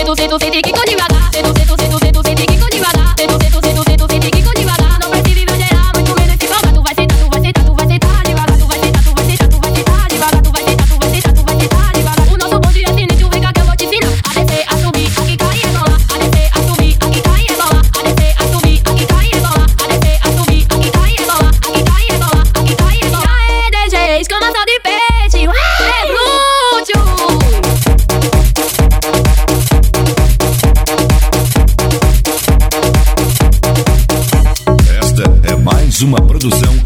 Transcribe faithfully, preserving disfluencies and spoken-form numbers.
sento, sento, sente que devagar. Sento, sento, sento, sento, sente que devagar. Sento, sento, sento, sento, sente que devagar. Não precisa exagerar, muito menos se folga. Tu vai sentar, tu vai sentar, tu vai sentar devagar. Tu vai sentar, tu vai sentar, tu vai sentar devagar. Tu vai sentar, tu vai sentar, tu vai sentar devagar. O nosso bonde é sinistro, vem cá que eu vou te ensinar. A descer, a subir, aqui cair é bola. A descer, a subir, aqui cair é bola. A descer, a subir, aqui cair é bola. A descer, a subir, aqui cair é bola. Aqui cair é bola, aqui cair é bola. Aê, D J, exclamação de peixe. É glúteo. Esta é mais uma produção